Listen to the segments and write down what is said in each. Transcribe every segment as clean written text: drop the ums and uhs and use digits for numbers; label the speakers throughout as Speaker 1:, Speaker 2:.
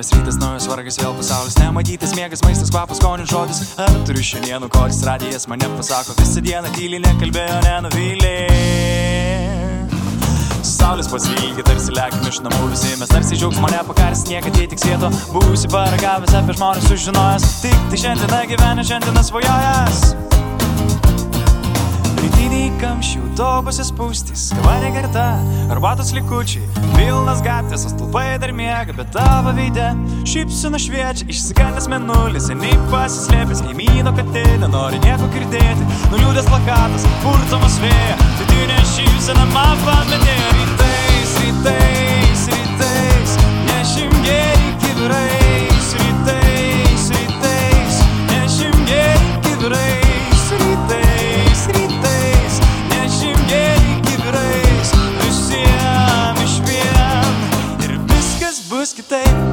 Speaker 1: Naujas rytas, naujas vargas, vėl pasaulis nematytas, miegas, maistas, kvapas, skonis, žodis. Ar turiu šiandienų koks radijas mane pasako, visą dieną tyliai nekalbėjo, nenuvylė. Saulės pasilgi, tarsi lekim iš namų visi, mes tarsi džiaugsmo nepakaris, niekad jei tik sėto. Būsi paragavęs apie žmonės sužinojęs, tik tai šiandieną gyvena, šiandieną svajojęs. Rytiniai kamščių, autobusės spūstys, kava negerta, arbatos likučiai, pilnas gatvės, stulpai dar miega, bet tavo veide šypsena šviečia, išsigandęs mėnulis, seniai pasislėpęs, kaimyno katė, nenori nieko girdėti, nuliūdęs plakatas, purtomas vėja, vidinė šypsena man pametė. Rytais, rytais, rytais, nešim gėri kibirais, rytais, rytais, nešim gėri kibirais, rytais, rytais, nešim gėri kibirais, visiem iš vien ir viskas bus kitaip.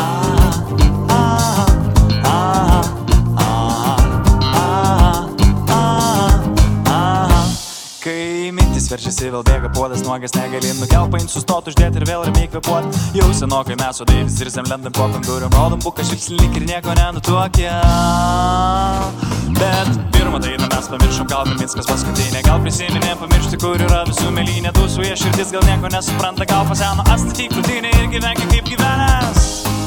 Speaker 1: Verčiasi vėl bėga puodas, nuogas negali nukel, paint sustot, uždėti ir vėl ramiai kvėpuot. Jau senokai mes su Deivis ir zemlendam popam durim, rodom buką žvilgsnį lyg ir nieko nenutuokia. Bet pirmą dainą mes pamiršom, gal Kaminskas paskutinė, gal prisiminė pamiršti, kur yra visų mėlynė, dūsų jie širdis gal nieko nesupranta, gal paseno, atstatyk krūtinę ir gyvenki kaip gyvenęs.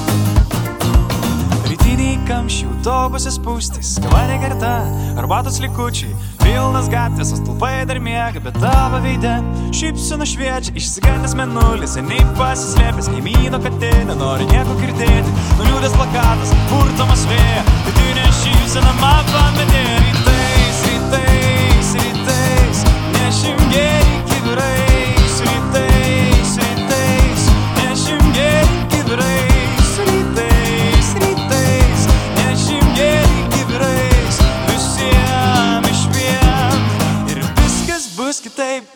Speaker 1: Rytiniai kamščių, autobusės spūstys, kava negerta, arbatos likučiai, pilnas gatvės, stulpai dar miega, bet tavo veide šypsena šviečia, išsigandęs mėnulis, seniai pasislėpęs, kaimyno katė, nenori nieko girdėti, nuliūdęs plakatas, purtomas vėja, vidinė šypsena man pametė. Rytais, rytais, rytais, nešim gėri kibirais, rytais, rytais, nešim gėri kibirais, rytais, rytais, nešim gėri kibirais, visiem iš vien ir viskas bus kitaip.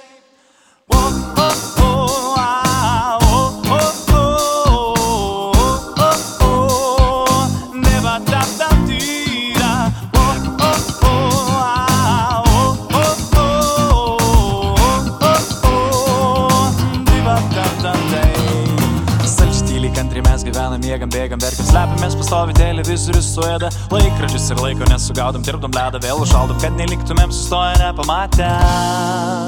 Speaker 1: Mes gyvenam, miegam, bėgam, verkiam, slepiamės, pastovi televizorius suėda laikrodžius ir laiko nesugaudom, tirpdom ledą, vėl užšaldom, kad neliktumėm sustoję nepamatę.